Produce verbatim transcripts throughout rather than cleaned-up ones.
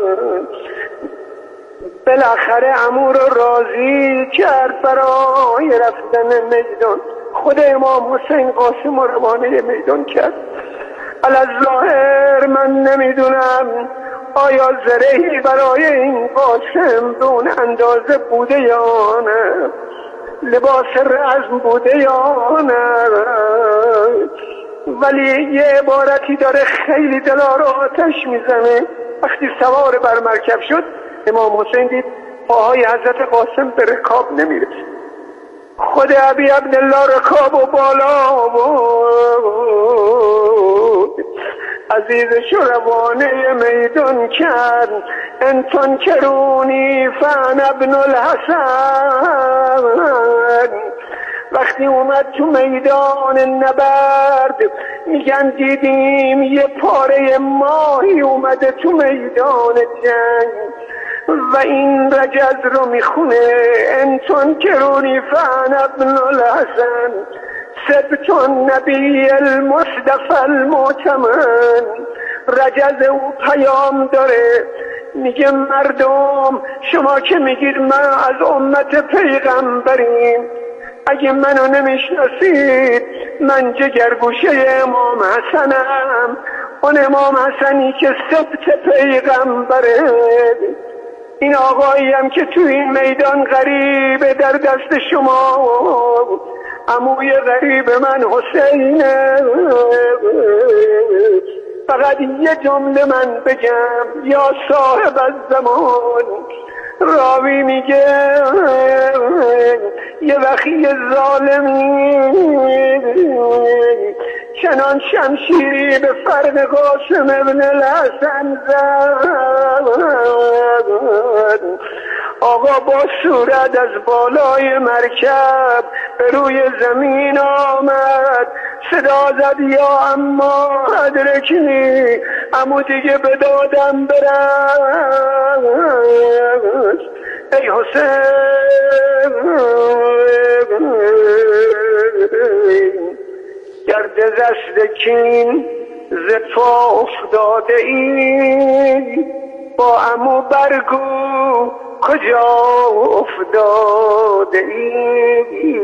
بالاخره عمو رو راضی کرد برای رفتن میدان. خود امام حسین قاسم رو روانه میدان کرد. الظاهر من نمیدونم آیا زرهی برای این قاسم به اون اندازه بوده یا نه، لباس رزم بوده یا نه، ولی یه عبارتی داره خیلی دلا رو آتش میزنه. وقتی سوار بر مرکب شد امام حسین دید پاهای حضرت قاسم به رکاب نمیرسه. خود ابی عبدالله رکاب و بالا بود. عزیزش روانه میدان کرد. انتون کرونی فن ابن الحسن. وقتی اومد تو میدان نبرد میگن دیدیم یه پاره ماهی اومده تو میدان جنگ و این رجز رو میخونه انتون کرونی فن ابن الحسن سبتون نبی المصطفى المعتمن. رجز او پیام داره، میگه مردم شما که میگید من از امت پیغمبریم، اگه منو نمیشناسید من جگرگوشه امام حسنم، اون امام حسنی که سبت پیغمبره. این آقایی هم که تو این میدان غریبه در دست شما، عموی غریب من حسینه. فقط یه جمله من بگم یا صاحب الزمان. راوی میگه یه وقی ظالمی چنان شمشیری به فرق قاسم ابن الحسن زد. آقا با صورت از بالای مرکب به روی زمین آمد، صدا زد یا اما ادرکنی، امو دیگه به دادم برست. ای حسین گرد زشت کین ز تو افتاده ای، با امو برگو کجا افتاده ای.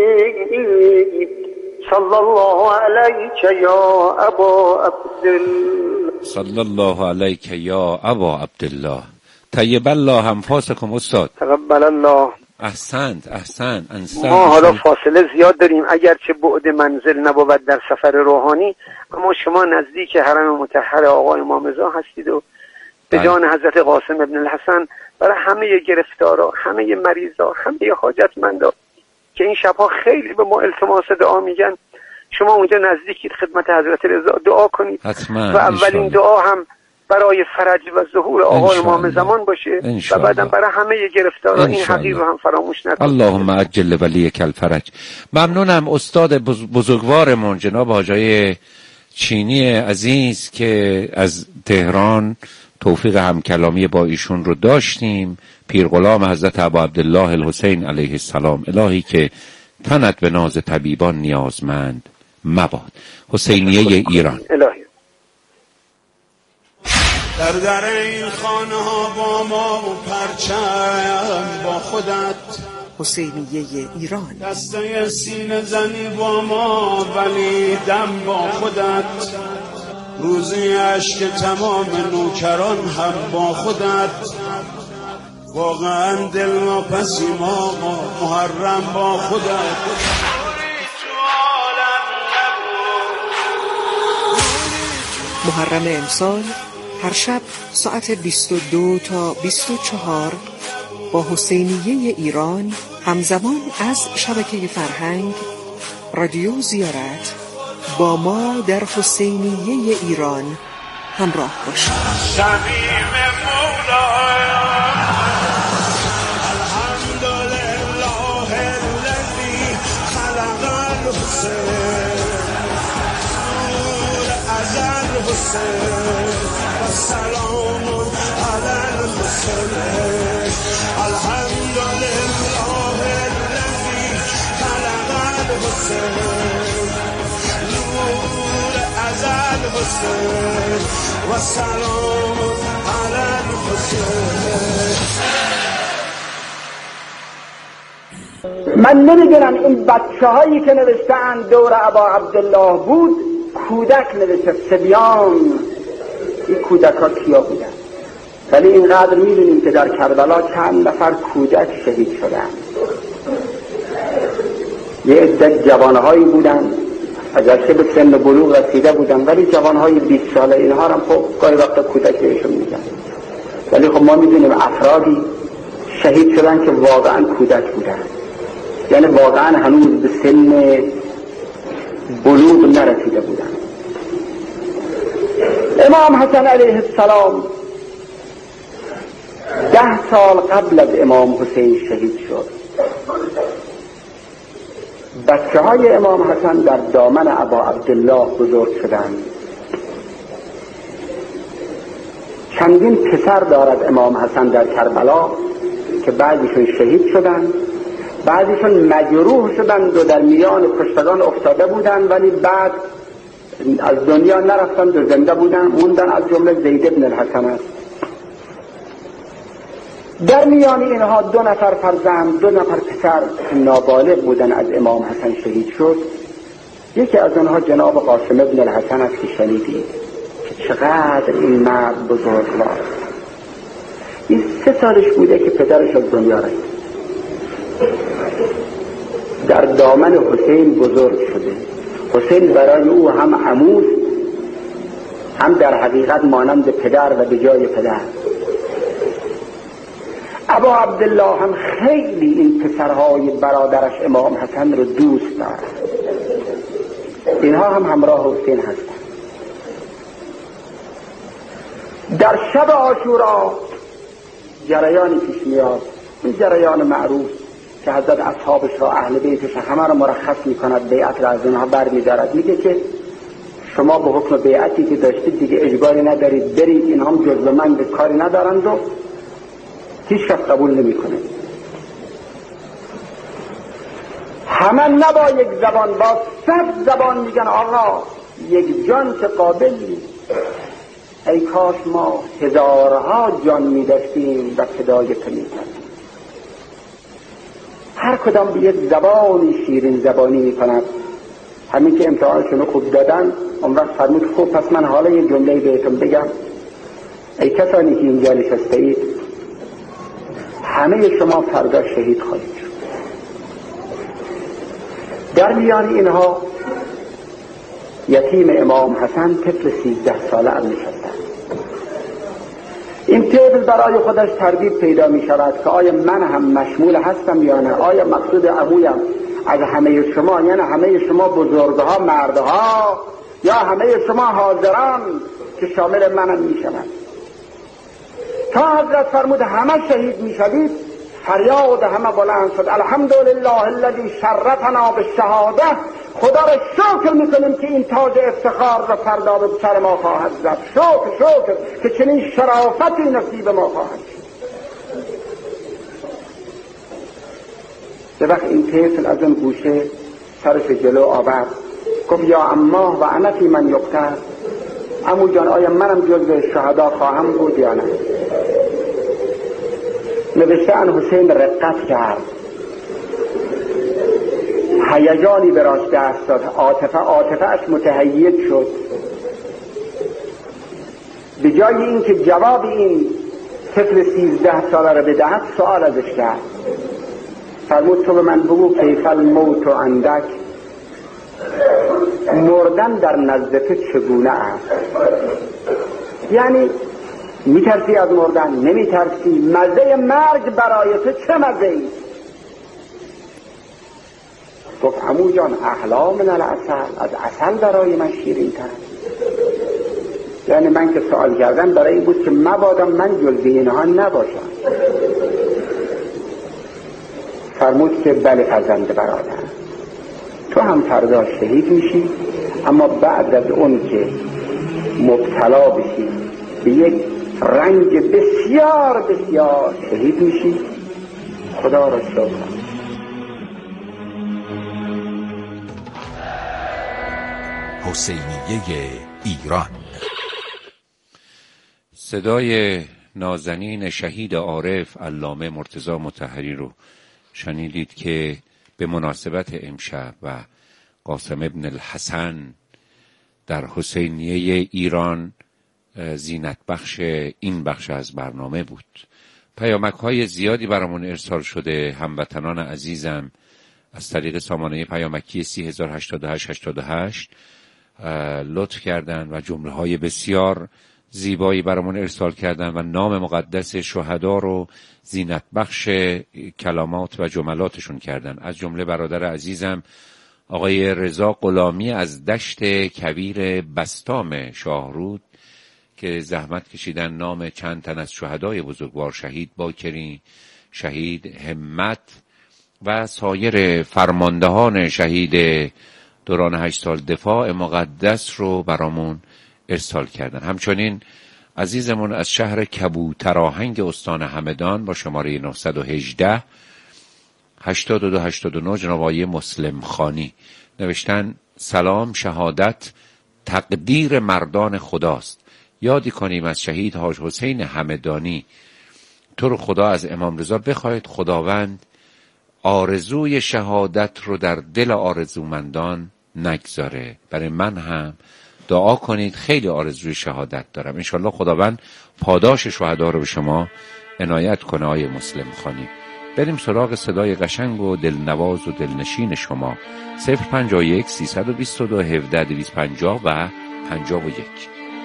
صلی الله علیک یا ابا عبدالله. صلی الله علیک یا ابا عبدالله. طیب الله انفاسکم استاد. تقبل الله. احسنت احسنت. ما حالا فاصله زیاد داریم اگرچه بعد منزل نبود در سفر روحانی، اما شما نزدیک حرم مطهر آقا امام رضا هستید و به جان حضرت قاسم ابن الحسن برای همه گرفتارا، همه مریضا، همه حاجتمندا که این شبها خیلی به ما التماس دعا میگن، شما اونجا نزدیکید خدمت حضرت رضا دعا کنید حتما. و اولین دعا هم برای فرج و ظهور آقا امام زمان باشه و بعدم برای همه گرفتارا این حقیق رو هم فراموش نکنید. اللهم عجل ولیک الفرج. ممنونم استاد بزرگوارمون جناب حاجی چینی عزیز که از تهران توفیق همکلامی با ایشون رو داشتیم. پیر غلام حضرت ابا عبدالله الحسین علیه السلام. الهی که تنت به ناز طبیبان نیازمند مباد. حسینیه ایران. الهی در در این خانه ها با ما و پرچم با خودت، حسینیه ایران. دسته سینه زنی با ما ولی دم با خودت، روزی عشق تمام نوکران هم با خودت، واقعا دل ناپسی ما محرم با خودت. محرم امسال هر شب ساعت بیست و دو تا بیست و چهار با حسینیه ایران همزمان از شبکه فرهنگ رادیو زیارت با ما در حسینیه ایران همراه باشید. شمیم مولا الحمدلله الذی خلق الحسین نور ازل حسین و سلام علی الحسین. الحمدلله الذی خلق الحسین نور ازل حسین و سلام علی الحسین. من نمیدونم این بچه هایی که نوشتن دور ابا عبدالله بود کودک نوشته سبیان، این کودک ها کیا بودن؟ ولی اینقدر میدونیم که در کربلا چند نفر کودک شهید شدن. یه عده جوانهایی بودن اگرچه به سن بلوغ رسیده بودن ولی جوانهای بیست ساله، اینها هم خب گاهی وقت کودک بهشون میگن، ولی خب ما میدونیم افرادی شهید شدن که واقعا کودک بودن، یعنی واقعا هنوز به سن بلوغ نرسیده بودن. امام حسن علیه السلام ده سال قبل از امام حسین شهید شد. بچه های امام حسن در دامن ابا عبدالله بزرگ شدند. چندین پسر دارد امام حسن در کربلا که بعضیشون شهید شدند، بعضیشون مجروح شدند و در میان کشتگان افتاده بودند ولی بعد از دنیا نرفتند و زنده بودند، موندن، از جمله زید ابن الحسن است. در میان اینها دو نفر فرزند، دو نفر پسر نابالغ بودن از امام حسن شهید شد. یکی از آنها جناب قاسم ابن الحسن است که شنیدید که چقدر این مرد بزرگوار. این سه سالش بوده که پدرش از دنیا رفت. در دامن حسین بزرگ شده. حسین برای او هم عموست، هم در حقیقت مانند پدر و به جای پدر. ابا عبدالله هم خیلی این پسرهای برادرش امام حسن رو دوست دارد. اینها هم همراه حسین هستند. در شب عاشورا جریانی پیش میاد، این جریان معروف که حضرت اصحابش را، اهل بیتش همه را مرخص میکند، بیعت را از اونها بر میدارد، میگه که شما به حکم بیعتی که داشتید دیگه اجباری ندارید، برید، این هم جزو من به کاری ندارند و هیچ کس قبول نمی کنه. همه نه با یک زبان، با صد زبان میگن آقا یک جان که قابل نیست، ای کاش ما هزارها جان می داشتیم و فدای تو می کردیم. هر کدام به یک زبانی شیرین زبانی می کند. همین که امتحانشون خوب دادن اون وقت فرمود خوب پس من حالا یه جمله بهتون بگم، ای کسانی که اینجا نشسته اید همه شما فردا شهید خواهید شد. در میان اینها یتیم امام حسن طفل سیزده ساله هم نشسته. این طفل برای خودش تردید پیدا می شود که آیا من هم مشمول هستم یا نه، آیا مقصود عمویم از همه شما، یعنی همه شما بزرگها مردها، یا همه شما حاضران که شامل منم می شود. تا حضرت فرمود همه شهید می شدید، فریاد همه بلند شد الحمدلله الذی شرفنا بالشهاده، خدا را شکر میکنیم که این تاج افتخار را فردا به سر ما خواهد زد. شکر شکر که چنین شرافتی نصیب ما خواهد شد. به وقت این طفل از اون گوشه سرش جلو آورد، گفت یا اما و انا فی من یقتل، عمو جان آیا منم جزو شهدا خواهم بود یا نه؟ نوشته ان حسین رقت کرد، هیجانی به راش دست داد، عاطفه عاطفه اش متهیج شد. به جای اینکه جواب این طفل سیزده ساله را بدهد سوال ازش کرد، فرمود تو به من بگو کیف الموت عندک، مردن در نزد تو چگونه است؟ یعنی میترسی از مردن؟ نمیترسی؟ مزه مرگ برای تو چه مزه ای؟ گفت عمو جان احلا من العسل، از عسل برای من شیرین تر. یعنی من که سوال کردم برای این بود که مبادا من جزو اینها نباشم. فرمود که بله فرزند برادر، تو هم فردا شهید میشی، اما بعد از اون که مبتلا بشی به یک رنج بسیار بسیار شهید میشی. خدا را شکر. حسینیه ایران. صدای نازنین شهید عارف علامه مرتضی مطهری رو شنیدید که به مناسبت امشب و قاسم ابن الحسن در حسینیه ایران زینت بخش این بخش از برنامه بود. پیامک های زیادی برامون ارسال شده. هموطنان عزیزم از طریق سامانه پیامکی سی هزار و هشتاد و هشت هشتاد و هشت لطف کردن و جمله های بسیار زیبایی برامون ارسال کردن و نام مقدس شهدا رو زینت بخش کلمات و جملاتشون کردن. از جمله برادر عزیزم آقای رضا غلامی از دشت کویر بستام شاهرود که زحمت کشیدن نام چند تن از شهدای بزرگوار، شهید باکری، شهید همت و سایر فرماندهان شهید دوران هشت سال دفاع مقدس رو برامون ارسال کردن. همچنین عزیزمون از شهر کبوترآهنگ استان همدان با شماره نهصد و هجده هشتاد و دو هشتاد و نه جناب آقای مسلم خانی نوشتن سلام، شهادت تقدیر مردان خداست. یادی کنیم از شهید حاج حسین همدانی. تو رو خدا از امام رضا بخواید خداوند آرزوی شهادت رو در دل آرزومندان نگذاره. برای من هم دعا کنید، خیلی آرزوی شهادت دارم. انشالله خداوند پاداش شهدا رو به شما عنایت کنه. آقای مسلم خانی، بریم سراغ صدای قشنگ و دلنواز و دلنشین شما. صفر پنجاه و یک سیصد و بیست و دو هفده دویست و پنجاه و پنجاه و یک.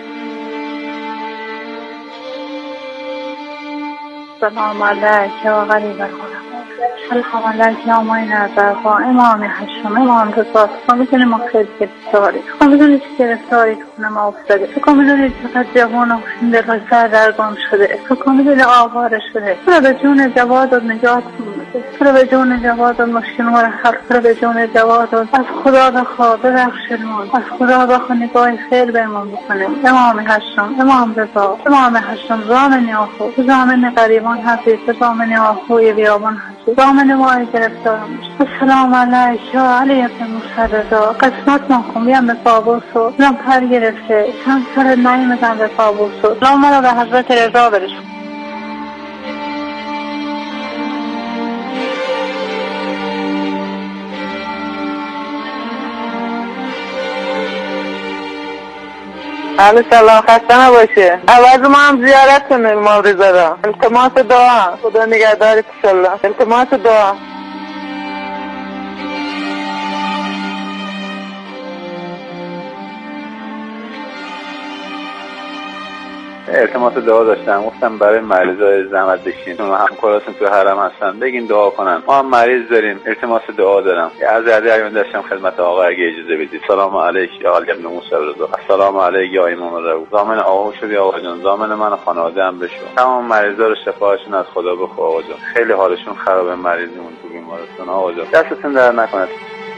سلام علیک یا غریب الخلق، سلام علیک یا معین الضعفا، امام هشتم، امام رضا. تو میدونی ما خیلی گرفتاری، تو میدونی چه گرفتاری تو خونه ما افتاده، تو میدونی چقدر جوان و دلهای سردرگم شده، تو میدونی آواره شده. تو به جون جواد و نجات میده، تو به جون جواد و مشکل ما رو حل، تو به جون جواد و از خدا بخوا ببخشمون، از خدا بخوا نگاه خیر بهمون بکنه. امام هشتم، امام رضا، امام هشتم زامن آخو، زامن غریبان حفیظ، زامن آخوی بیابان حفیظ، زامن ما گرفتارم. السلام علیک یا علی ابن موسی رضا. قسمت نکن بیام به پابوسو، زم پر گرفته چند سر نیمزم به پابوسو. لام را به حضرت رضا برسون. حالا سلام، خسته نباشه. عوض ما هم زیارت کنه امام رضا را. التماس دعا، خدا نگهدارت انشالله. التماس دعا. التماس دعا داشتم، گفتم برای مریضای زحمت بکشین، اون همکاراتون تو حرم هستن بگین دعا کنن. ما هم مریض داریم، التماس دعا دارم. از عرض ایام داشتم خدمت آقا اگه اجازه بدید. سلام علیک یا علی ابن موسی رضا. السلام علیک یا امام رضا. ضامن آقا شدی آقا جان، ضامن من و خانواده ام بشو. تمام مریضا رو شفاهاشون از خدا بخوا آقا جان. خیلی حالشون خرابه مریضمون تو بیمارستان آقا جان. دستتون در نکنه.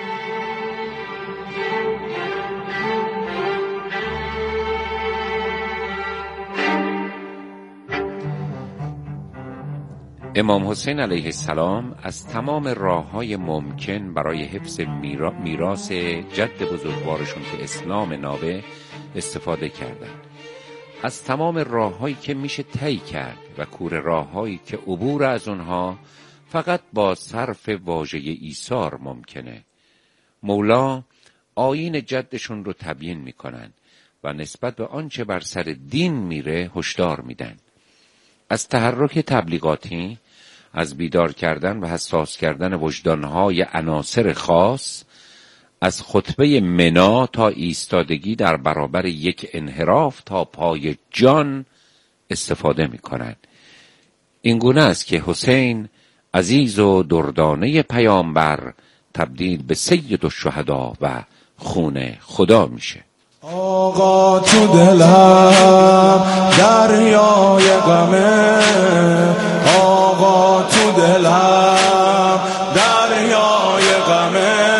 امام حسین علیه السلام از تمام راه‌های ممکن برای حفظ میرا... میراث جد بزرگوارشون که اسلام نابه استفاده کردند. از تمام راه‌هایی که میشه طی کرد و کور راه‌هایی که عبور از اونها فقط با صرف واژه ایثار ممکنه. مولا آیین جدشون رو تبیین میکنن و نسبت به آنچه بر سر دین میره هشدار میدن. از تحرک تبلیغاتی، از بیدار کردن و حساس کردن وجدانهای عناصر خاص، از خطبه منا تا ایستادگی در برابر یک انحراف تا پای جان استفاده می کنند. این گونه است که حسین عزیز و دردانه پیامبر تبدیل به سید الشهدا و خون خدا میشه. آقا تو دلم دریای غمه، آقا تو دلم دریای غمه،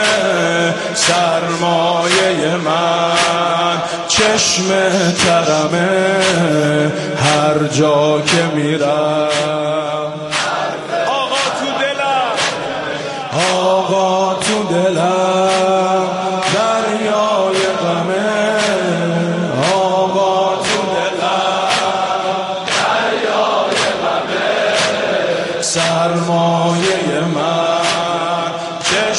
سرمایه من چشم ترمه، هر جا که میرم. آقا تو دلم، آقا تو دلم دریای غمه، آقا تو دلم دریای غمه، سرمایه من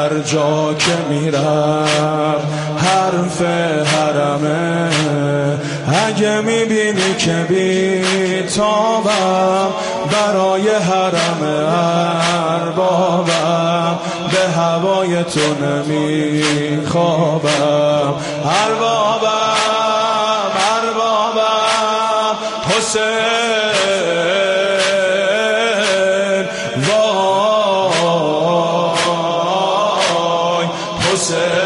هر جا که میرم حرف حرمه. اگه میبینی که بی تابم برای حرم اربابم، به هوای تو نمیخوابم. اربابم اربابم حسین، وای حسین،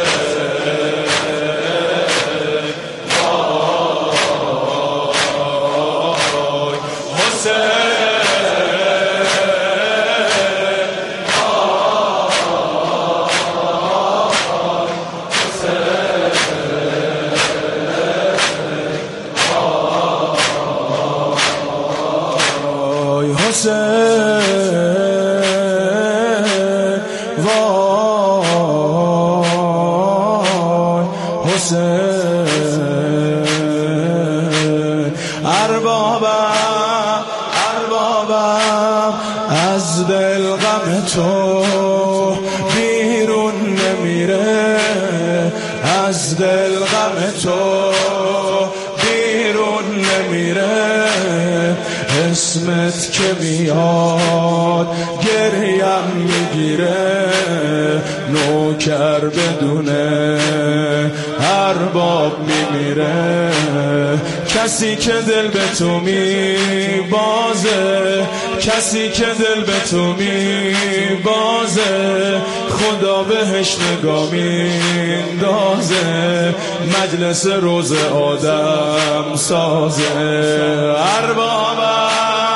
اربابم اربابم از دل غم تو بیرون نمیره، از دل غم تو بیرون نمیره. اسمت که میاد گریم میگیره، نوکر بدونه ارباب میمیره. کسی که دل به تو میبازه، کسی که دل به تو میبازه، خدا بهش نگاه میندازه، مجلس روز آدم سازه. اربابم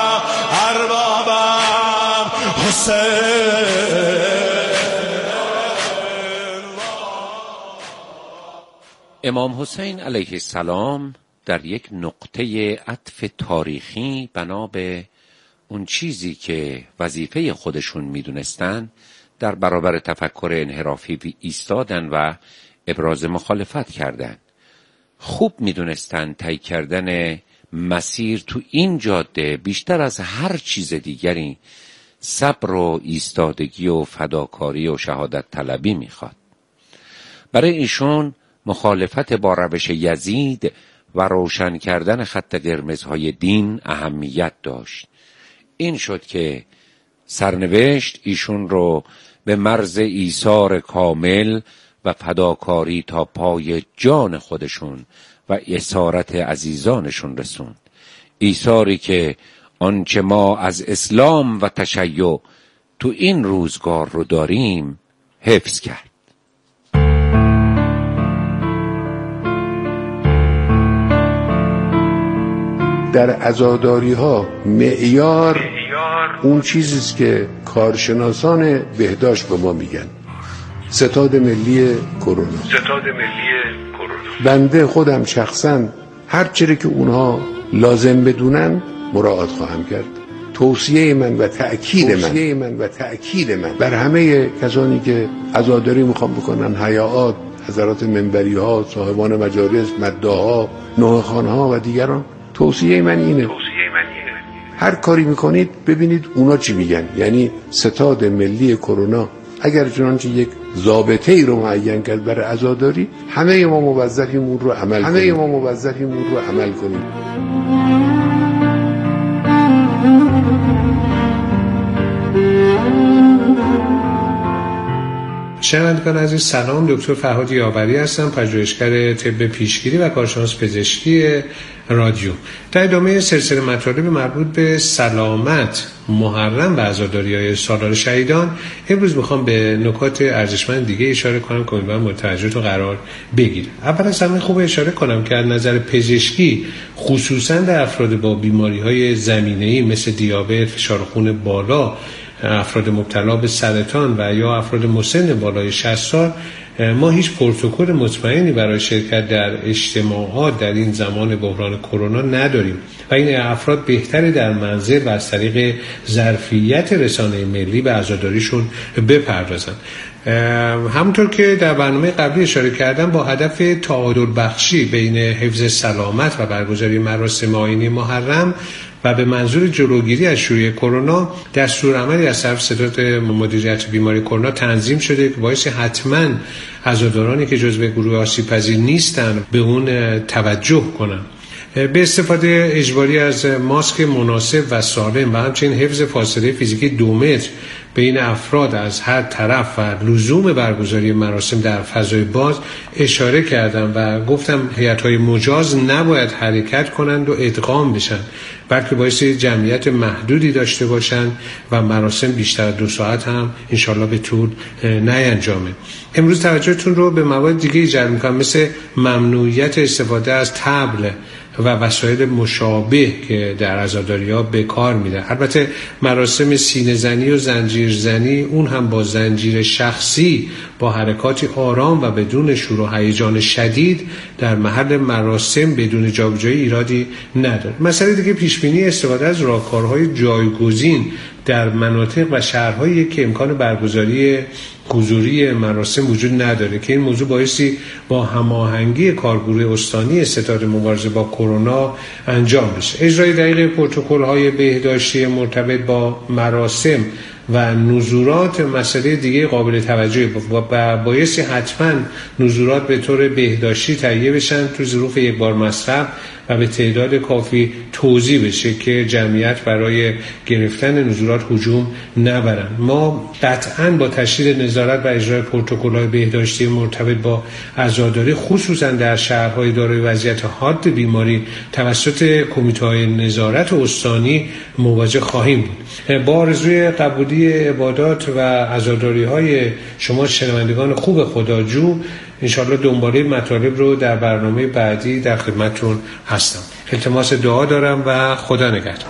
اربابم حسین. امام حسین علیه السلام در یک نقطه عطف تاریخی بنا به اون چیزی که وظیفه خودشون میدونستن در برابر تفکر انحرافی ایستادن و ابراز مخالفت کردن. خوب میدونستن طی کردن مسیر تو این جاده بیشتر از هر چیز دیگری صبر و ایستادگی و فداکاری و شهادت طلبی میخواد. برای ایشون مخالفت با روش یزید و روشن کردن خط قرمزهای دین اهمیت داشت. این شد که سرنوشت ایشون رو به مرز ایثار کامل و فداکاری تا پای جان خودشون و اسارت عزیزانشون رسوند. ایثاری که آنچه ما از اسلام و تشیع تو این روزگار رو داریم حفظ کرد. در عزاداری ها معیار اون چیزیست که کارشناسان بهداشت به ما میگن، ستاد ملی کرونا. ستاد ملی کرونا. بنده خودم شخصا هر چیزی که اونها لازم بدونن مراعات خواهم کرد. توصیه من و تأکید من توصیه من و تأکید من بر همه کسانی که عزاداری میخوام بکنن، حیاات، حضرات منبری ها، صاحبان مجالس، مداها، نوحه‌خوان‌ها ها و دیگران، توصیه من اینه هر کاری میکنید ببینید اونا چی میگن. یعنی ستاد ملی کرونا اگر چنانچه یک ضابطه ای رو معین کرد برای عزاداری، همه ما موظفیم اون رو عمل همه کنیم. ما موظفیم اون رو عمل کنیم. شنوندگان عزیز سلام، دکتر فرهاد یاوری هستم، پژوهشگر طب پیشگیری و کارشناس پزشکی رادیو. در ادامه سلسله مطالب مربوط به سلامت محرم و عزاداری‌های سالار شهیدان، امروز میخوام به نکات ارزشمند دیگه اشاره کنم که امیدوارم مورد توجهتون قرار بگیره. اول از همه خوب اشاره کنم که از نظر پزشکی خصوصا در افراد با بیماری‌های زمینه‌ای مثل دیابت، فشار خون بالا، افراد مبتلا به سرطان و یا افراد مسن بالای شصت سال، ما هیچ پروتکل مطمئنی برای شرکت در اجتماعات در این زمان بحران کرونا نداریم و این افراد بهتره در منزل و از طریق ظرفیت رسانه ملی به عزاداریشون بپردازن. همونطور که در برنامه قبلی اشاره کردم، با هدف تعادل بخشی بین حفظ سلامت و برگزاری مراسم آیینی محرم، و به منظور جلوگیری از شیوع کرونا دستورالعملی از طرف ستاد مدیریت بیماری کرونا تنظیم شده که باعث حتما عزادارانی که جزو گروه آسیب‌پذیر نیستن به اون توجه کنن. به استفاده اجباری از ماسک مناسب و سالم و همچنین حفظ فاصله فیزیکی دو متر بین افراد از هر طرف و لزوم برگزاری مراسم در فضای باز اشاره کردم و گفتم هیئت‌های مجاز نباید حرکت کنند و ادغام بشن، بلکه باعث جمعیت محدودی داشته باشند و مراسم بیشتر از دو ساعت هم انشالله به طول نینجامه. امروز توجهتون رو به موارد دیگه جلب می‌کنم، مثل ممنوعیت استفاده از طبل و وسایل مشابه که در عزاداری‌ها به کار میره. البته مراسم سینه زنی و زنجیر زنی اون هم با زنجیر شخصی با حرکاتی آرام و بدون شور و هیجان شدید در محل مراسم بدون جابجایی ایرادی نداره. مسئله دیگه پیشبینی استفاده از راهکارهای جایگزین در مناطق و شهرهایی که امکان برگزاری حضوری مراسم وجود نداره که این موضوع بایستی با هماهنگی کارگروه استانی ستاد مبارزه با کرونا انجام بشه. اجرای دقیق پروتکل‌های بهداشتی مرتبط با مراسم و نزورات مسئله دیگه قابل توجهی و بایستی حتما نزورات به طور بهداشتی تهیه بشن تو ظروف یک بار مصرف و به تعداد کافی توزیع بشه که جمعیت برای گرفتن نزورات هجوم نبرن. ما قطعاً با تشدید نظارت و اجرای پروتکل‌های بهداشتی مرتبط با عزاداری خصوصاً در شهرهای دارای وضعیت حاد بیماری توسط کمیته‌های نظارت استانی مواجه خواهیم بود. با آرزوی قبولی عبادات و عزاداری‌های شما شنوندگان خوب خداجو، انشالله دنباله مطالب رو در برنامه بعدی در خدمتتون هستم. التماس دعا دارم و خدا نگهدار.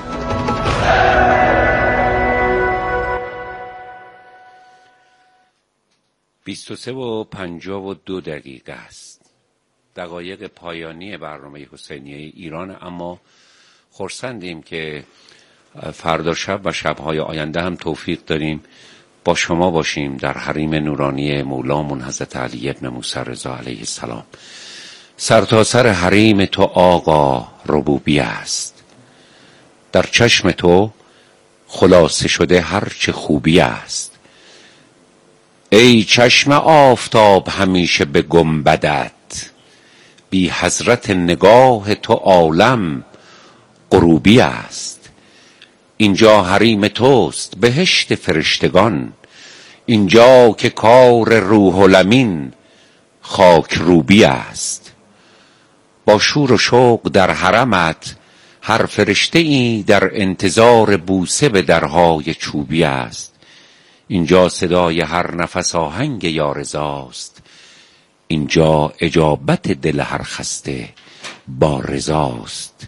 بیست و سه و پنجاه و دو دقیقه است. دقایق پایانی برنامه حسینیه ایران، اما خرسندیم که فردا شب و شب‌های آینده هم توفیق داریم با شما باشیم در حریم نورانی مولامون حضرت علی ابن موسی رضا علیه السلام. سرتاسر حریم تو آقا ربوبی است، در چشم تو خلاصه شده هر چه خوبی است. ای چشم آفتاب همیشه به گنبدت، بی حضرت نگاه تو عالم غروبی است. اینجا حریم توست بهشت فرشتگان، اینجا که کار روح الامین خاک روبی است. با شور و شوق در حرمت هر فرشته ای در انتظار بوسه به درهای چوبی است. اینجا صدای هر نفس آهنگ یا رضاست، اینجا اجابت دل هر خسته با رضاست.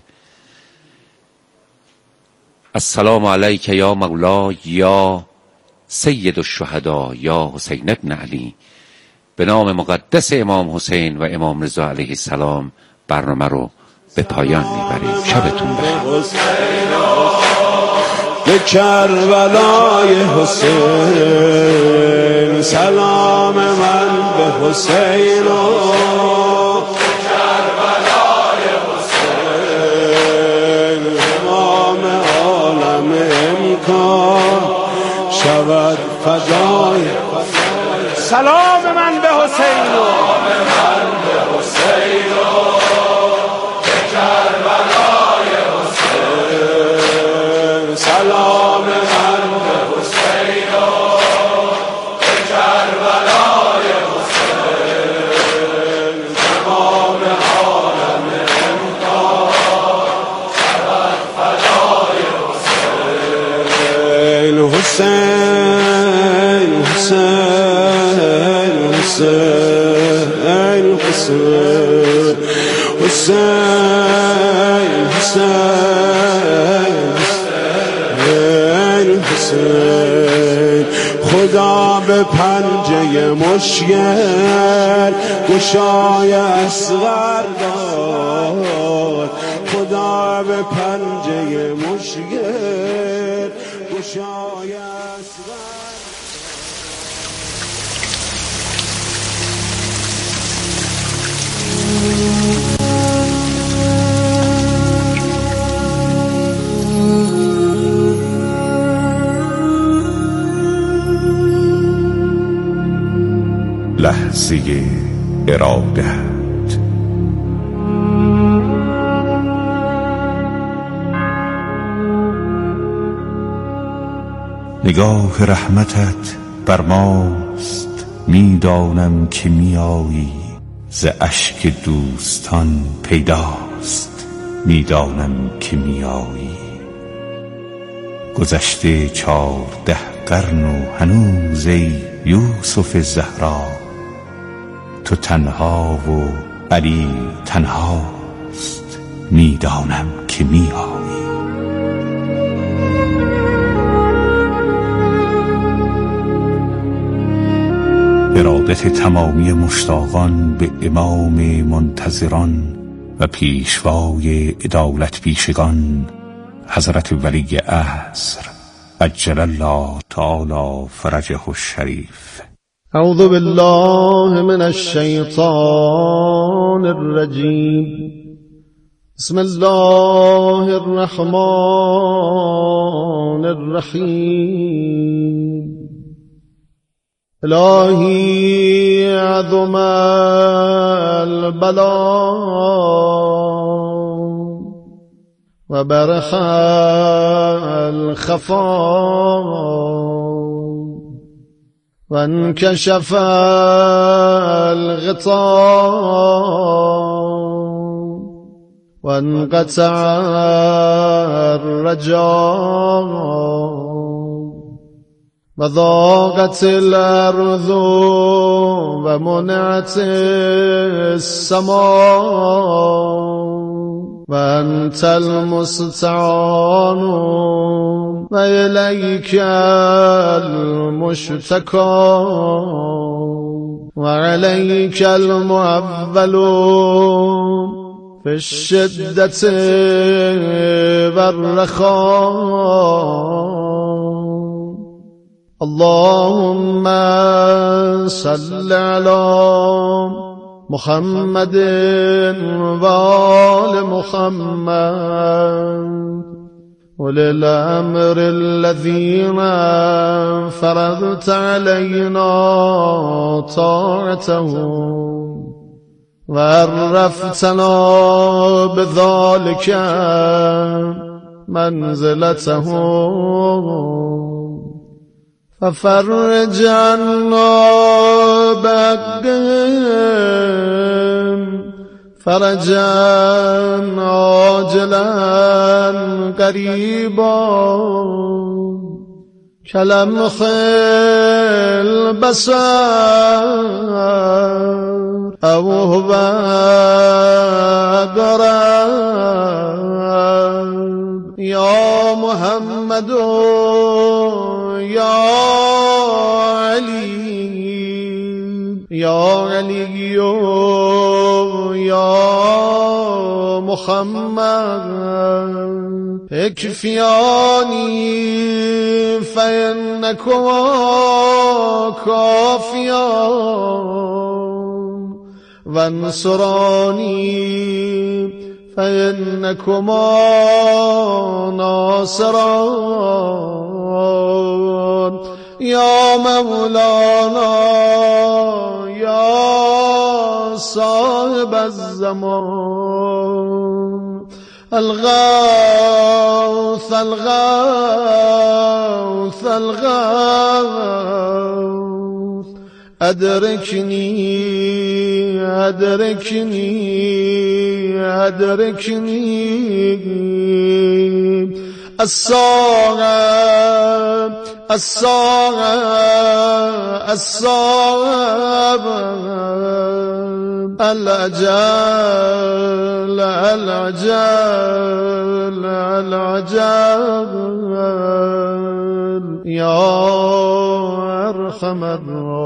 السلام علیک یا مولا یا سید الشهدا یا حسین ابن علی. به نام مقدس امام حسین و امام رضا علیه السلام برنامه رو به پایان میبریم. شبتون بخیر. به کربلای حسین سلام من به حسین و کربلای حسین امام عالم امکان شود فدای سلام من به حسین و من به حسین و به کربلای حسین سلام من به حسین و به کربلای حسین تمام عالم امکان شود فدای حسین حسین حسین حسین حسین حسین حسین حسین خدا به پنجه مشکل گشای اصغر داد، خدا به پنجه مشکل گشای اصغر. لحظه ارادت. نگاه رحمتت بر ماست، میدانم که میایی، ز اشک دوستان پیداست، میدانم که میایی. گذشته چارده قرن و هنوز ای یوسف زهرا، تو تنها و علی تنهاست، میدانم که میایی. ارادت تمامی مشتاقان به امام منتظران و پیشوای عدالت پیشگان حضرت ولی عصر عجل الله تعالی فرجه الشریف. اعوذ بالله من الشیطان الرجیم. بسم الله الرحمن الرحیم. الهی عظم البلاء و برح الخفا و انکشف الغطاء و انقطع الرجاء و ضاقت الارض و منعت السماء و انت المستعان و الیک المشتکى و علیک المعول فی الشدة و الرخاء. اللهم صل على محمد و آل محمد وللأمر الذين فرضت علينا طاعتهم وعرفتنا بذلك منزلتهم ففرج عنا بهم فرجا عاجلا قریبا کلمح البصر او هو قرب یا محمد یا علی یا علی یا محمد اکفیانی فانکما کافیان و انصرانی فانکما ناصران یا مولانا یا صاحب الزمان الغوث الغوث الغوث ادرکنی ادرکنی ادرکنی الصاغب الصاغب الصاغب العجل العجل العجل يا أرحم الراحمين.